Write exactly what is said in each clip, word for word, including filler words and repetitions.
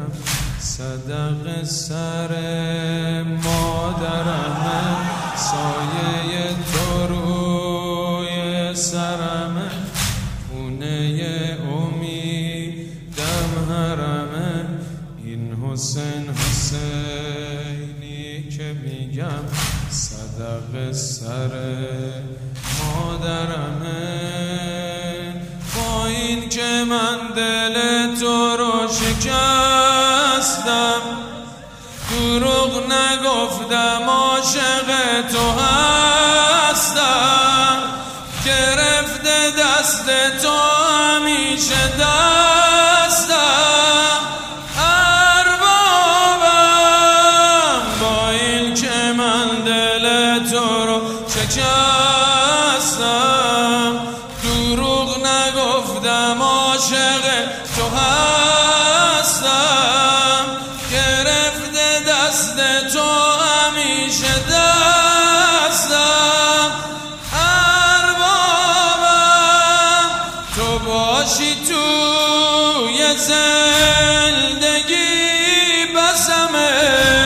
بگم صدق سر مادرمه، سایه تو روی سرمه، خونه امیدم حرمه. این حسین حسینی که میگم صدق سر مادرمه. با این که من دل تو رو شکستم، دروغ نگفتم عاشق تو هستم، گرفته دست تو همیشه دستم اربابم. با این که من دل تو رو شکستم، دروغ نگفتم عاشق تو هستم، گرفته دست تو همیشه دستم اربابم. تو باشی توی زندگی بسمه،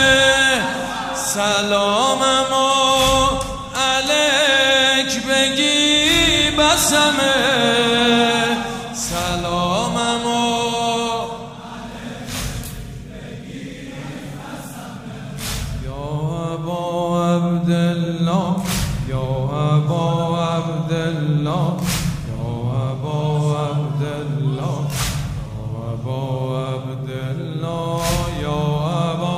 سلامم و الک بگی بسمه، سلامم و یا ابا عبدالله، یا ابا عبدالله، یا ابا عبدالله، یا ابا عبدالله، یا ابا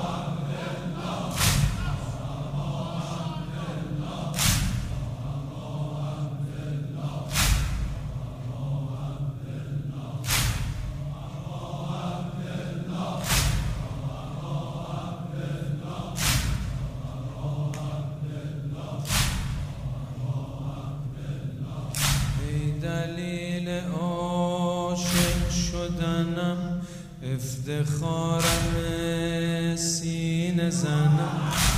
دلیل عاشق شدنم، افتخارم سینه زنم.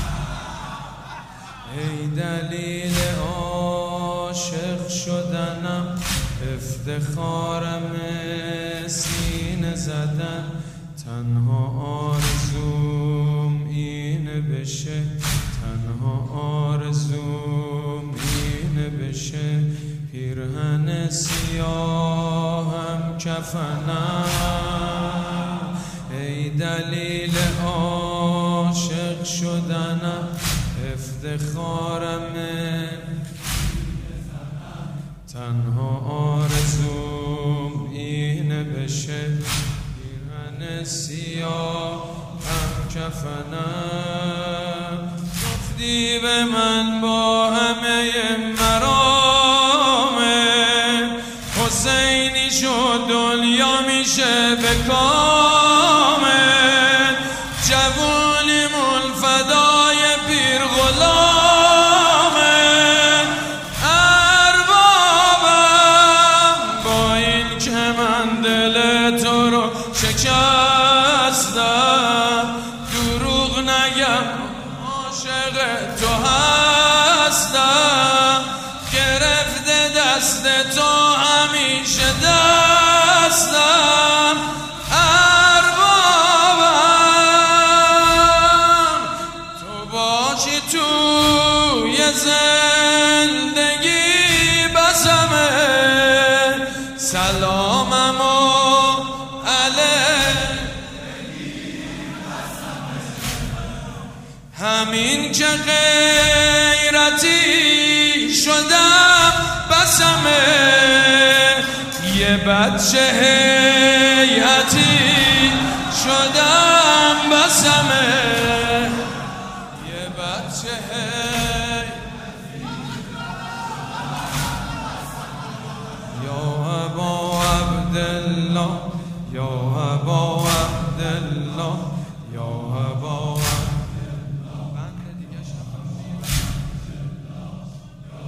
ای دلیل عاشق شدنم، افتخارم سینه زدن. تنها آرزوم اینه بشه، تنها آرزوم اینه بشه، پیرهن سیاهم کفنم. ای دلیل عاشق شدنم، افتخارم تنها آرزوم اینه بشه، پیرهن سیاهم کفنم. گفتی به من با همه مرام، حسینی شد دنیا میشه به کامل، جوونیمون فدای پیر غلامه اربابم. با این که من دل تو رو شکستم، دروغ نگم عاشق تو هستم، گرفته دست تو همیشه دستم اربابم. تو باشی توی زندگی بسمه، سلامم و الک همین که غیرتی شدم بسمه، یه بچه هیئتی شدم بسمه، یه بچه هیئتی. یا ابا عبدالله، یا ابا